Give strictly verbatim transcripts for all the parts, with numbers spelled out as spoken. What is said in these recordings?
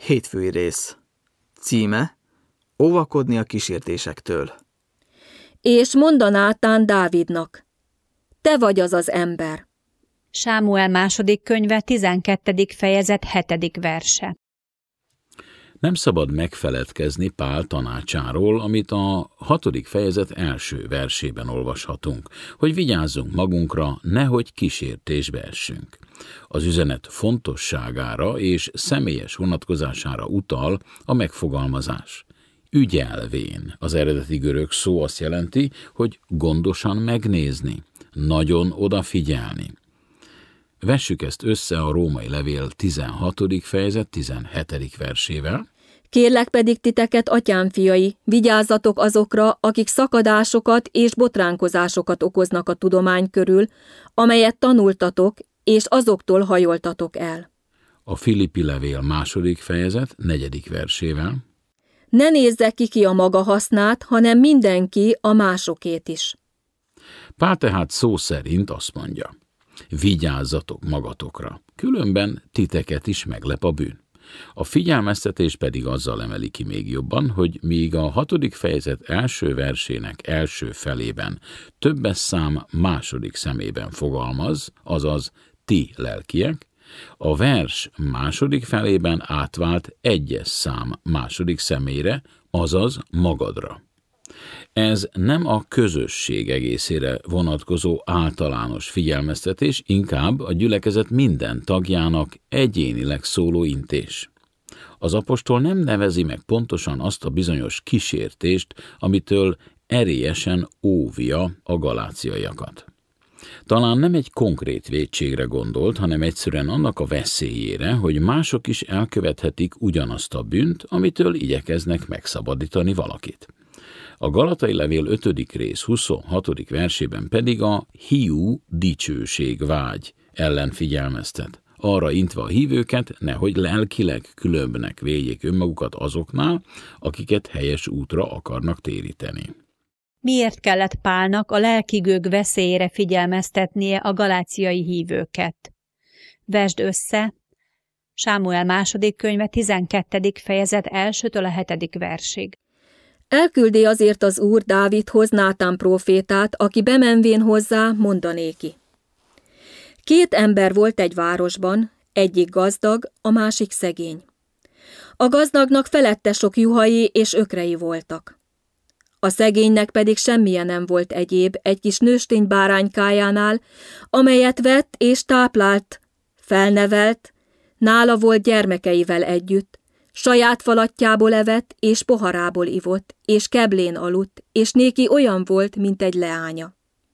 Hétfői rész. Címe: Óvakodni a kísértésektől. És mondta Nátán Dávidnak: te vagy az az ember. Sámuel második könyve, tizenkettedik fejezet, hetedik verse. Nem szabad megfeledkezni Pál tanácsáról, amit a hatodik fejezet első versében olvashatunk, hogy vigyázzunk magunkra, nehogy kísértésbe essünk. Az üzenet fontosságára és személyes vonatkozására utal a megfogalmazás. Ügyelvén, az eredeti görög szó azt jelenti, hogy gondosan megnézni, nagyon odafigyelni. Vessük ezt össze a római levél tizenhatodik fejezet tizenhetedik versével. Kérlek pedig titeket, atyám fiai, vigyázzatok azokra, akik szakadásokat és botránkozásokat okoznak a tudomány körül, amelyet tanultatok, és azoktól hajoltatok el. A Filippi levél második fejezet negyedik versével. Ne nézze ki ki a maga hasznát, hanem mindenki a másokét is. Pál tehát szó szerint azt mondja: vigyázzatok magatokra, különben titeket is meglep a bűn. A figyelmeztetés pedig azzal emeli ki még jobban, hogy míg a hatodik fejezet első versének első felében többes szám második szemében fogalmaz, azaz ti lelkiek, a vers második felében átvált egyes szám második személyre, azaz magadra. Ez nem a közösség egészére vonatkozó általános figyelmeztetés, inkább a gyülekezet minden tagjának egyénileg szóló intés. Az apostol nem nevezi meg pontosan azt a bizonyos kísértést, amitől erélyesen óvja a galáciaiakat. Talán nem egy konkrét vétségre gondolt, hanem egyszerűen annak a veszélyére, hogy mások is elkövethetik ugyanazt a bűnt, amitől igyekeznek megszabadítani valakit. A Galatai levél ötödik rész huszonhatodik versében pedig a hiú dicsőség vágy ellen figyelmeztet, arra intve a hívőket, nehogy lelkileg különbnek védjék önmagukat azoknál, akiket helyes útra akarnak téríteni. Miért kellett Pálnak a lelkigőg veszélyére figyelmeztetnie a galáciai hívőket? Vesd össze Sámuel második könyve tizenkettedik fejezet elsőtől a hetedik versig. Elküldi azért az Úr Dávidhoz Nátán prófétát, aki bemenvén hozzá mondanéki: két ember volt egy városban, egyik gazdag, a másik szegény. A gazdagnak felette sok juhai és ökrei voltak. A szegénynek pedig semmilyen nem volt egyéb egy kis nőstény báránykájánál, amelyet vett és táplált, felnevelt, nála volt gyermekeivel együtt, saját falatjából evett, és poharából ivott, és keblén aludt, és néki olyan volt, mint egy leánya.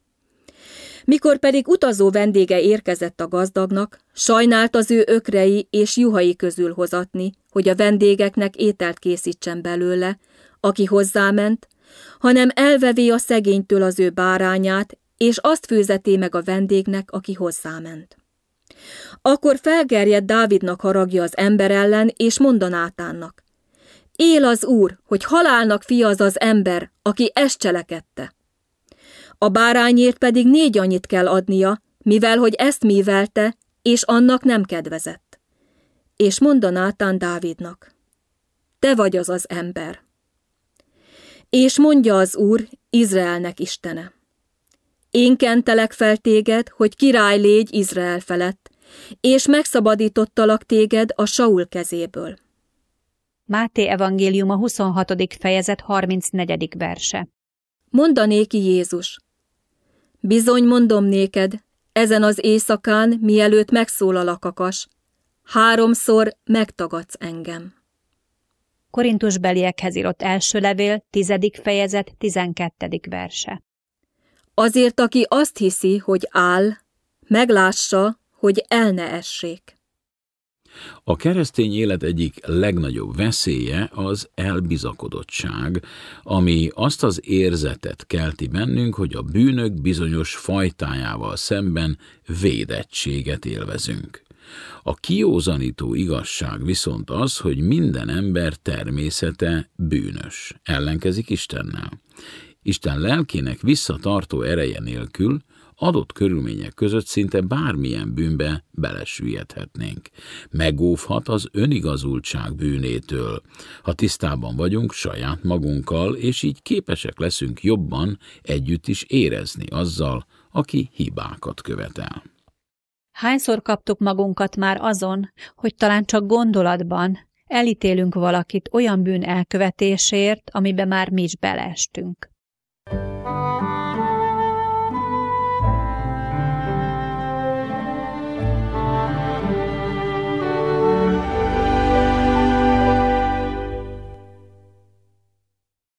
Mikor pedig utazó vendége érkezett a gazdagnak, sajnált az ő ökrei és juhai közül hozatni, hogy a vendégeknek ételt készítsen belőle, aki hozzáment, hanem elvevé a szegénytől az ő bárányát, és azt főzeté meg a vendégnek, aki hozzáment. Akkor felgerjedt Dávidnak haragja az ember ellen, és mondta Nátánnak: él az Úr, hogy halálnak fia az az ember, aki ezt cselekedte. A bárányért pedig négy annyit kell adnia, mivel hogy ezt művelte, és annak nem kedvezett. És mondta Nátán Dávidnak: te vagy az az ember. És mondja az Úr, Izraelnek Istene: én kentelek fel téged, hogy király légy Izrael felett, és megszabadítottalak téged a Saul kezéből. Máté evangéliuma huszonhatodik fejezet harmincnegyedik verse. Mondanéki Jézus: bizony mondom néked, ezen az éjszakán, mielőtt megszólal a kakas, háromszor megtagadsz engem. Korintusbeliekhez írott első levél, tizedik fejezet, tizenkettedik verse. Azért, aki azt hiszi, hogy áll, meglássa, hogy el ne essék. A keresztény élet egyik legnagyobb veszélye az elbizakodottság, ami azt az érzetet kelti bennünk, hogy a bűnök bizonyos fajtájával szemben védettséget élvezünk. A kiózanító igazság viszont az, hogy minden ember természete bűnös, ellenkezik Istennel. Isten lelkének visszatartó ereje nélkül adott körülmények között szinte bármilyen bűnbe belesüllyedhetnénk. Megóvhat az önigazultság bűnétől, ha tisztában vagyunk saját magunkkal, és így képesek leszünk jobban együtt is érezni azzal, aki hibákat követel. Hányszor kaptuk magunkat már azon, hogy talán csak gondolatban elítélünk valakit olyan bűn elkövetésért, amiben már mi is beleestünk.